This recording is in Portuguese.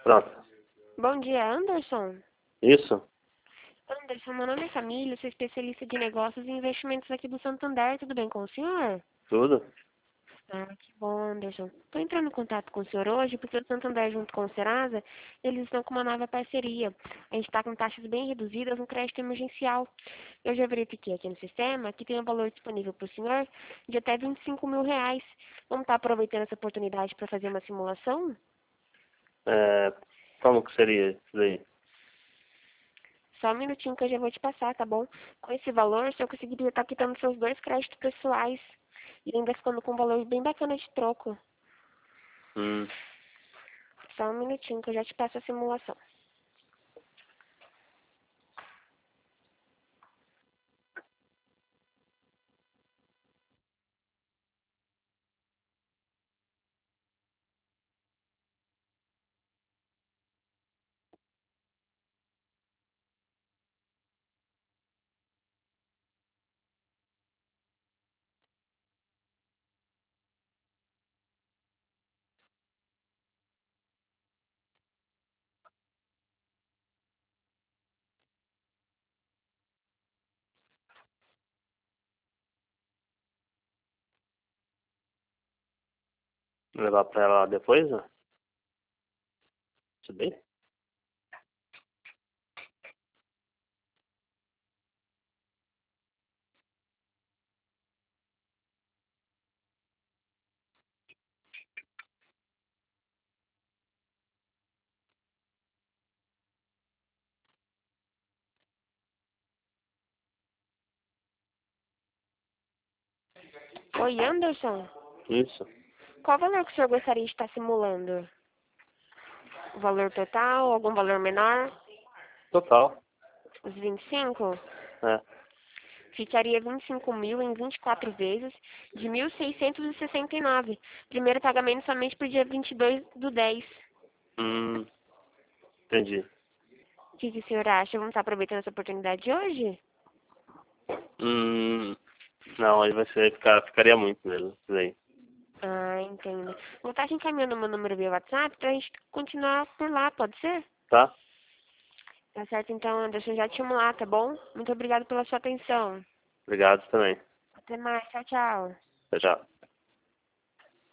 Pronto. Bom dia, Anderson. Isso? Anderson, meu nome é Camila, sou especialista de negócios e investimentos aqui do Santander. Tudo bem com o senhor? Tudo? Ah, que bom, Anderson. Estou entrando em contato com o senhor hoje porque o Santander, junto com o Serasa, eles estão com uma nova parceria. A gente está com taxas bem reduzidas no crédito emergencial. Eu já verifiquei aqui no sistema que tem um valor disponível para o senhor de até R$ 25.000. Vamos estar aproveitando essa oportunidade para fazer uma simulação? É, como que seria isso daí? Só um minutinho que eu já vou te passar, tá bom? Com esse valor, o senhor conseguiria estar quitando seus 2 créditos pessoais e ainda ficando com um valor bem bacana de troco. Hum, Só um minutinho que eu já te passo a simulação. levar pra ela depois, né? Tudo bem? Oi, Anderson. Isso. Qual valor que o senhor gostaria de estar simulando? O valor total, algum valor menor? Total. Os 25? É. Ficaria 25.000 em 24 vezes de 1.669. Primeiro pagamento somente para o dia 22/10. Hum, entendi. O que o senhor acha? Vamos estar aproveitando essa oportunidade hoje? Hum, não, aí ficaria muito mesmo, isso daí. Ah, entendo. Vou estar te encaminhando meu número via WhatsApp pra gente continuar por lá, pode ser? Tá? Tá certo, então, Anderson, já te amo lá, tá bom? Muito obrigado pela sua atenção. Obrigado também. Até mais, tchau, tchau. Tchau, tchau.